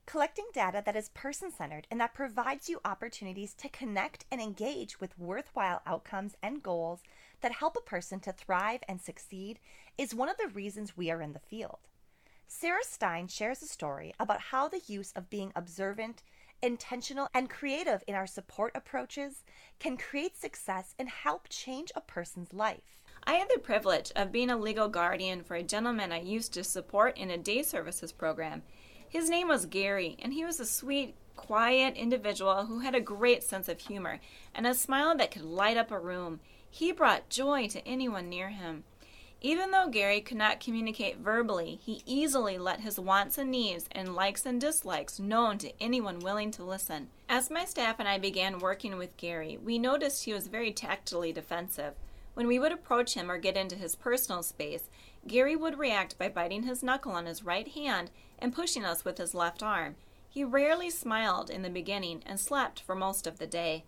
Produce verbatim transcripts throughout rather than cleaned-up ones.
collecting data that is person-centered and that provides you opportunities to connect and engage with worthwhile outcomes and goals that help a person to thrive and succeed is one of the reasons we are in the field. Sarah Stein shares a story about how the use of being observant, intentional, and creative in our support approaches can create success and help change a person's life. I had the privilege of being a legal guardian for a gentleman I used to support in a day services program. His name was Gary, and he was a sweet, quiet individual who had a great sense of humor and a smile that could light up a room. He brought joy to anyone near him. Even though Gary could not communicate verbally, he easily let his wants and needs and likes and dislikes known to anyone willing to listen. As my staff and I began working with Gary, we noticed he was very tactily defensive. When we would approach him or get into his personal space, Gary would react by biting his knuckle on his right hand and pushing us with his left arm. He rarely smiled in the beginning and slept for most of the day.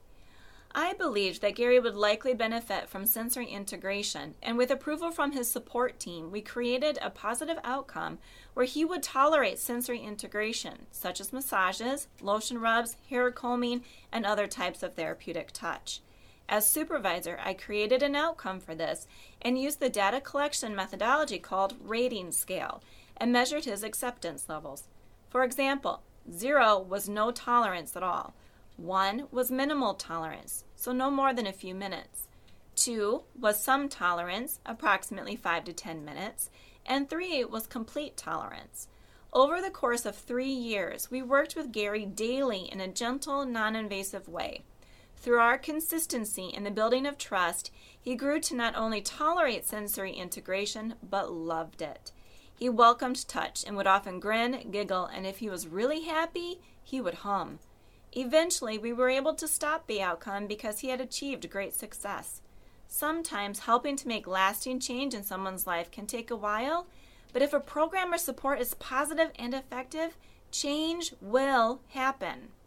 I believed that Gary would likely benefit from sensory integration, and with approval from his support team, we created a positive outcome where he would tolerate sensory integration, such as massages, lotion rubs, hair combing, and other types of therapeutic touch. As supervisor, I created an outcome for this and used the data collection methodology called rating scale and measured his acceptance levels. For example, zero was no tolerance at all. One was minimal tolerance, so no more than a few minutes. Two was some tolerance, approximately five to ten minutes. And three was complete tolerance. Over the course of three years, we worked with Gary daily in a gentle, non-invasive way. Through our consistency in the building of trust, he grew to not only tolerate sensory integration, but loved it. He welcomed touch and would often grin, giggle, and if he was really happy, he would hum. Eventually, we were able to stop the outcome because he had achieved great success. Sometimes helping to make lasting change in someone's life can take a while, but if a program or support is positive and effective, change will happen.